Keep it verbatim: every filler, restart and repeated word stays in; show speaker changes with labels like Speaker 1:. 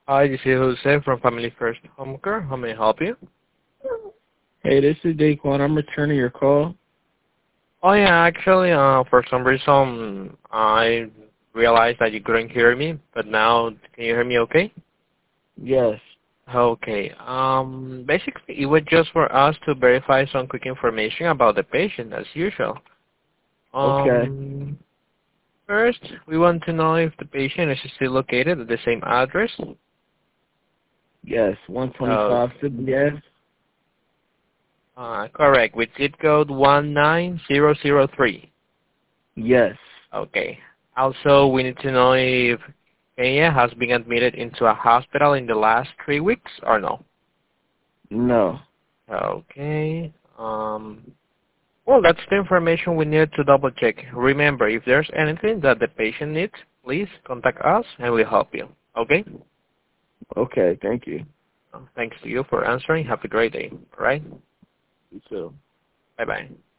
Speaker 1: Hi, this is Jose from Family First Home Care. How may I help you?
Speaker 2: Hey, this is Daquan. I'm returning your call.
Speaker 1: Oh yeah, actually, uh, for some reason, I realized that you couldn't hear me, but now can you hear me okay?
Speaker 2: Yes.
Speaker 1: Okay. Um, basically, it was just for us to verify some quick information about the patient, as usual.
Speaker 2: Okay.
Speaker 1: Um, first, we want to know if the patient is still located at the same address.
Speaker 2: Yes.
Speaker 1: Uh,
Speaker 2: one twenty-five Sibley Ave.
Speaker 1: uh, correct, with zip code one nine zero zero three.
Speaker 2: Yes.
Speaker 1: Okay. Also, we need to know if Kenya has been admitted into a hospital in the last three weeks or no.
Speaker 2: No.
Speaker 1: Okay. Um, well, that's the information we need to double check. Remember, if there's anything that the patient needs, please contact us and we'll help you. Okay?
Speaker 2: Okay. Thank you.
Speaker 1: Thanks to you for answering. Have a great day. All right?
Speaker 2: You too.
Speaker 1: Bye-bye.